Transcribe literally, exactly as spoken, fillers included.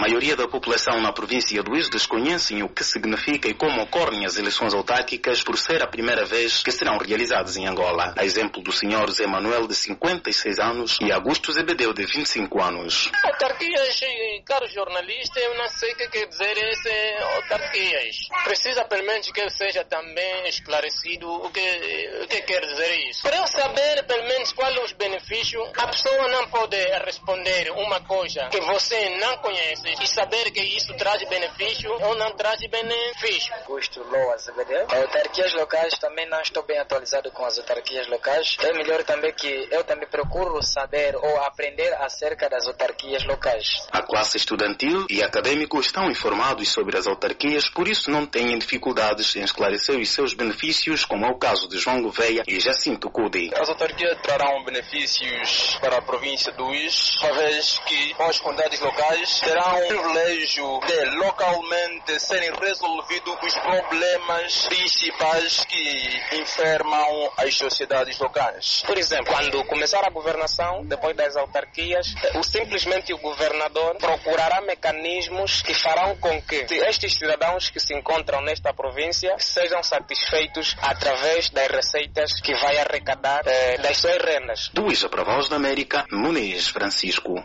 maioria da população na província do Ís desconhecem o que significa e como ocorrem as eleições autárquicas por ser a primeira vez que serão realizadas em Angola. A exemplo do senhor Zé Manuel, de cinquenta e seis anos, e Augusto Zebedeu, de vinte e cinco anos. Autarquias, caro jornalista, eu não sei o que quer dizer esse autarquias. Precisa pelo menos que seja também esclarecido o que, o que quer dizer isso. Para eu saber pelo menos quais os benefícios, a pessoa não pode responder uma coisa que você não conhece e saber que isso traz benefício ou não traz benefício. Augusto Loa Zebedeu. Autarquias locais também não estou bem atualizado com as autarquias locais. É melhor também que eu também procuro saber ou aprender acerca das autarquias locais. A classe estudantil e acadêmico estão informados sobre as autarquias, por isso não têm dificuldades em esclarecer os seus benefícios, como é o caso de João Gouveia e Jacinto Cudi. As autarquias trarão benefícios para a província do Ís, uma vez que as comunidades locais terão o privilégio de localmente serem resolvidos os problemas principais que enfermam as sociedades locais. Por exemplo, quando começar a governação, depois das autarquias, o, simplesmente o governador procurará mecanismos que farão com que estes cidadãos que se encontram nesta província sejam satisfeitos através das receitas que vai arrecadar eh, das suas rendas. Do Ija para a Voz da América, Muniz Francisco.